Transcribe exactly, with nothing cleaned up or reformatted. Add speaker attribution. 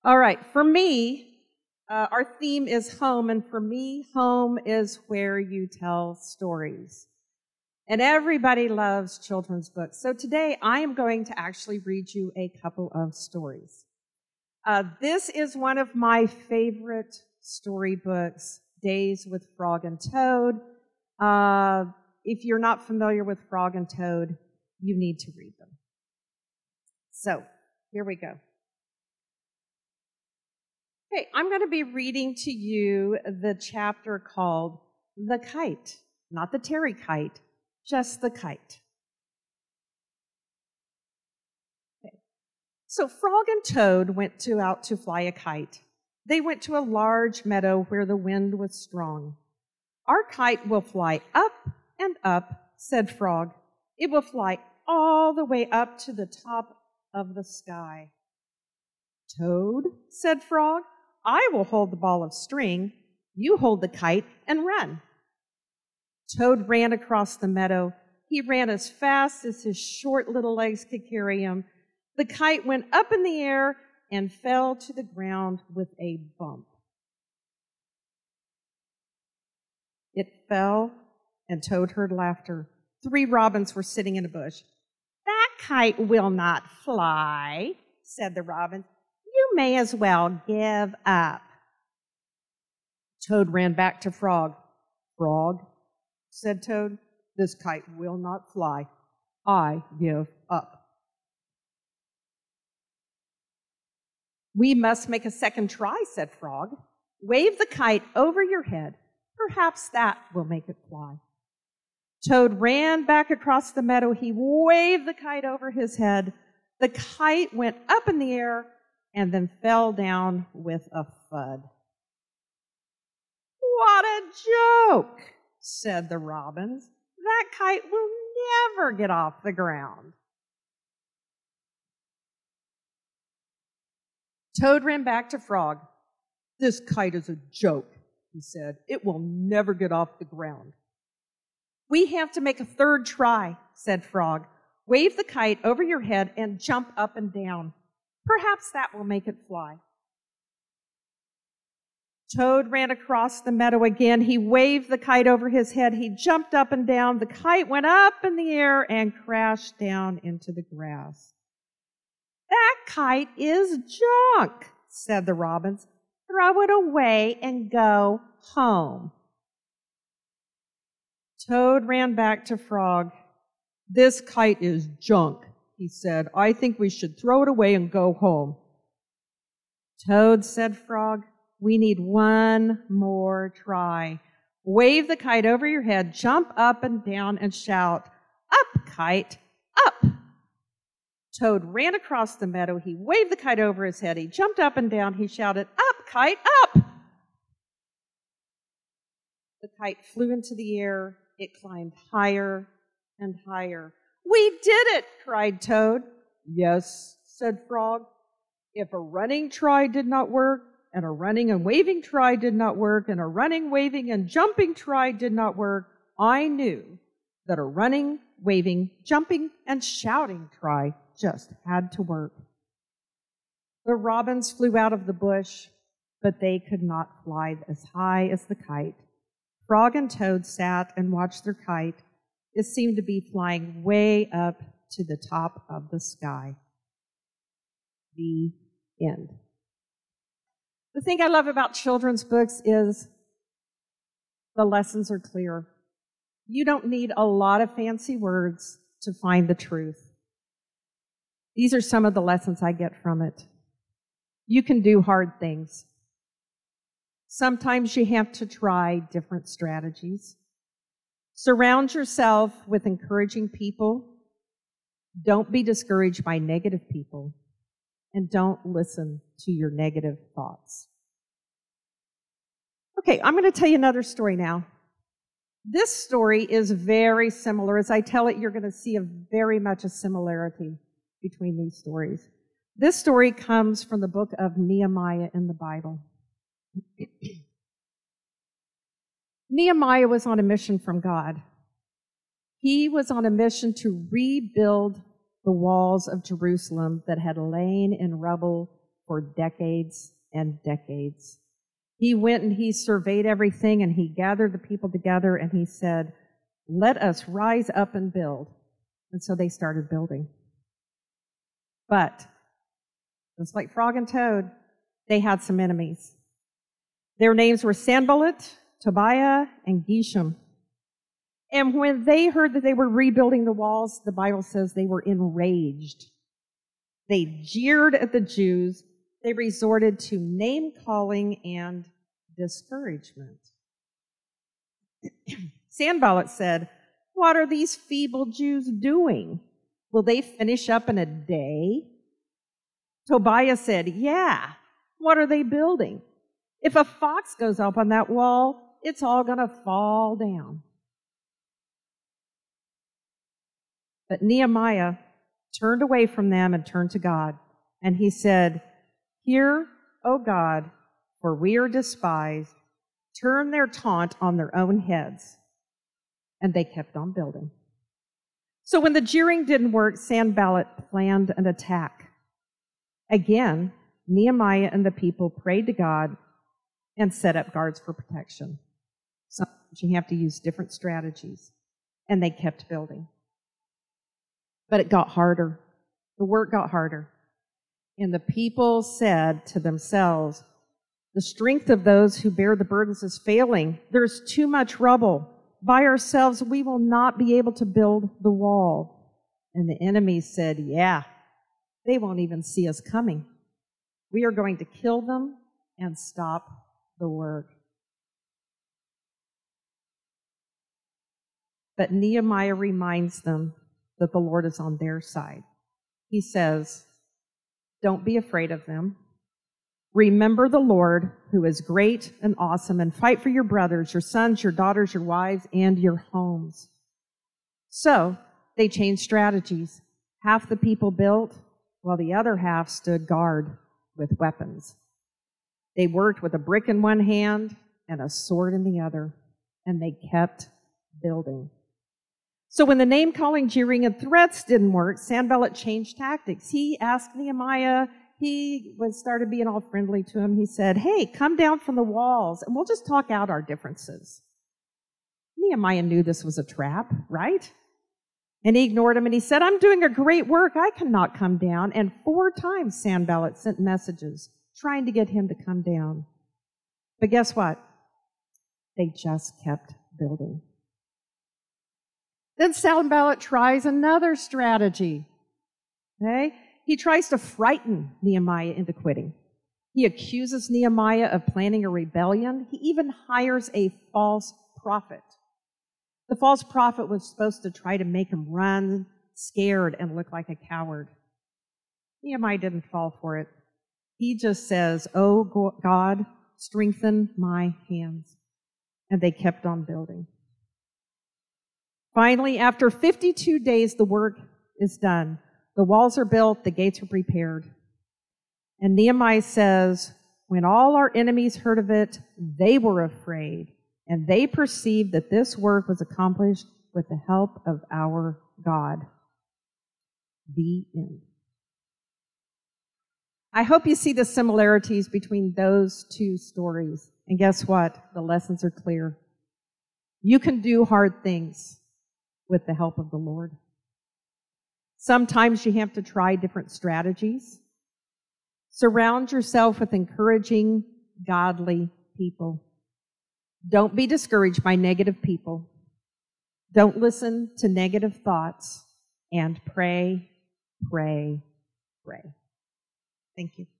Speaker 1: All right, for me, uh, our theme is home, and for me, home is where you tell stories. And everybody loves children's books. So today I am going to actually read you a couple of stories. Uh, this is one of my favorite storybooks, Days with Frog and Toad. Uh, if you're not familiar with Frog and Toad, you need to read them. So, here we go. Okay, I'm going to be reading to you the chapter called The Kite. Not the Terry kite, just the kite. Okay. So Frog and Toad went to, out to fly a kite. They went to a large meadow where the wind was strong. Our kite will fly up and up, said Frog. It will fly all the way up to the top of the sky. Toad, said Frog, I will hold the ball of string. You hold the kite and run. Toad ran across the meadow. He ran as fast as his short little legs could carry him. The kite went up in the air and fell to the ground with a bump. It fell, and Toad heard laughter. Three robins were sitting in a bush. That kite will not fly, said the robin. You may as well give up. Toad ran back to Frog. Frog, said Toad, this kite will not fly. I give up. We must make a second try, said Frog. Wave the kite over your head. Perhaps that will make it fly. Toad ran back across the meadow. He waved the kite over his head. The kite went up in the air and then fell down with a thud. What a joke, said the robins. That kite will never get off the ground. Toad ran back to Frog. This kite is a joke, he said. It will never get off the ground. We have to make a third try, said Frog. Wave the kite over your head and jump up and down. Perhaps that will make it fly. Toad ran across the meadow again. He waved the kite over his head. He jumped up and down. The kite went up in the air and crashed down into the grass. That kite is junk, said the robins. Throw it away and go home. Toad ran back to Frog. This kite is junk, he said. I think we should throw it away and go home. Toad, said Frog, we need one more try. Wave the kite over your head, jump up and down and shout, up, kite, up. Toad ran across the meadow. He waved the kite over his head. He jumped up and down. He shouted, up, kite, up. The kite flew into the air. It climbed higher and higher. We did it, cried Toad. Yes, said Frog. If a running try did not work, and a running and waving try did not work, and a running, waving, and jumping try did not work, I knew that a running, waving, jumping, and shouting try just had to work. The robins flew out of the bush, but they could not fly as high as the kite. Frog and Toad sat and watched their kite. It seemed to be flying way up to the top of the sky. The end. The thing I love about children's books is the lessons are clear. You don't need a lot of fancy words to find the truth. These are some of the lessons I get from it. You can do hard things. Sometimes you have to try different strategies. Surround yourself with encouraging people. Don't be discouraged by negative people. And don't listen to your negative thoughts. Okay, I'm going to tell you another story now. This story is very similar. As I tell it, you're going to see a very much a similarity between these stories. This story comes from the book of Nehemiah in the Bible. Nehemiah was on a mission from God. He was on a mission to rebuild the walls of Jerusalem that had lain in rubble for decades and decades. He went and he surveyed everything, and he gathered the people together, and he said, let us rise up and build. And so they started building. But, just like Frog and Toad, they had some enemies. Their names were Sanballat, Tobiah, and Geshem. And when they heard that they were rebuilding the walls, the Bible says they were enraged. They jeered at the Jews. They resorted to name-calling and discouragement. Sanballat said, what are these feeble Jews doing? Will they finish up in a day? Tobiah said, yeah, what are they building? If a fox goes up on that wall, it's all going to fall down. But Nehemiah turned away from them and turned to God. And he said, hear, O God, for we are despised. Turn their taunt on their own heads. And they kept on building. So when the jeering didn't work, Sanballat planned an attack. Again, Nehemiah and the people prayed to God and set up guards for protection. Sometimes you have to use different strategies. And they kept building. But it got harder. The work got harder. And the people said to themselves, the strength of those who bear the burdens is failing. There's too much rubble. By ourselves, we will not be able to build the wall. And the enemy said, yeah, they won't even see us coming. We are going to kill them and stop the work. But Nehemiah reminds them that the Lord is on their side. He says, don't be afraid of them. Remember the Lord, who is great and awesome, and fight for your brothers, your sons, your daughters, your wives, and your homes. So they changed strategies. Half the people built, while the other half stood guard with weapons. They worked with a brick in one hand and a sword in the other, and they kept building. So when the name-calling, jeering, and threats didn't work, Sanballat changed tactics. He asked Nehemiah, he was started being all friendly to him. He said, hey, come down from the walls, and we'll just talk out our differences. Nehemiah knew this was a trap, right? And he ignored him, and he said, I'm doing a great work. I cannot come down. And four times Sanballat sent messages trying to get him to come down. But guess what? They just kept building. Then Sanballat tries another strategy. Okay? He tries to frighten Nehemiah into quitting. He accuses Nehemiah of planning a rebellion. He even hires a false prophet. The false prophet was supposed to try to make him run scared and look like a coward. Nehemiah didn't fall for it. He just says, oh God, strengthen my hands. And they kept on building. Finally, after fifty-two days, the work is done. The walls are built, the gates are prepared. And Nehemiah says, when all our enemies heard of it, they were afraid, and they perceived that this work was accomplished with the help of our God. The end. I hope you see the similarities between those two stories. And guess what? The lessons are clear. You can do hard things with the help of the Lord. Sometimes you have to try different strategies. Surround yourself with encouraging, godly people. Don't be discouraged by negative people. Don't listen to negative thoughts. And pray, pray, pray. Thank you.